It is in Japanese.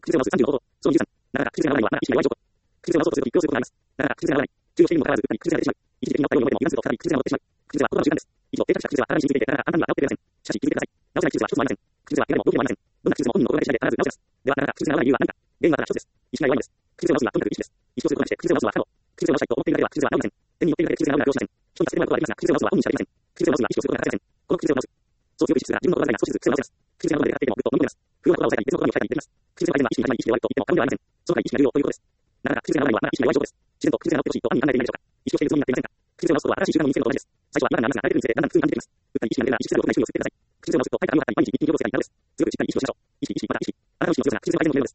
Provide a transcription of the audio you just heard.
癖を直す35度。その13。なかなか癖が直らないのは、まだ意識が弱い証拠。癖を直そうとすると一票することがあります。なかなか癖が直らない。中央しているにもかかわらず、うっかり癖が出てしまう。一時的に治ったように思えても、油断すると再び癖が戻ってしまう。癖は言葉の習慣です。一度定着した癖は体に染みついて、なかなか簡単には治ってくれません。しかし気づいてください。直せない癖は一つもありません。癖は怪我でも病気でもありません。どんな癖でも本人の心がけ次第で必ず直せます。では、なかなか癖が直らない理由は何か。原因はただ一つです。意識が弱いのです。癖を直すにはとにかく意識です。意識をすることにして癖を直すのは不可能。癖を直したいと思っているだけでは癖は直りません。手に持っているだけで癖が直るなどしません。人に助けてもらうことはできますが、癖を直すのは本人しかできません。癖を直すには意識をすることが欠かせません。この癖を直す。そう強く意識するが、自分の心が少しずつ癖を直せます。癖が喉で出かかっていてもぐっと飲み込めます。不要な言葉を抑えたり、別の言葉に置き換えたりできます。癖の改善は意識に始まり意識で終わりと言っても過言ではありません。その代わり意識が重要ということです。なかなか癖が直らないのはまだ意識が弱い証拠です。自然と癖が直ってほしいと暗に考えていないでしょうか。意識をしているつもりになっていませんか。癖を直すことは新しい習慣を身につけることです。最初は違和感がありますが、慣れてくるにつれてだんだん苦痛に感じてきます。うっかり意識が出るなら意識することない趣味を作ってください。癖を直すと入った網を張ったり毎日日記に行動するがいいなのです。強く意識になるでしょう。意識、また意識。あなたの意識の強さが癖の改善の原因です。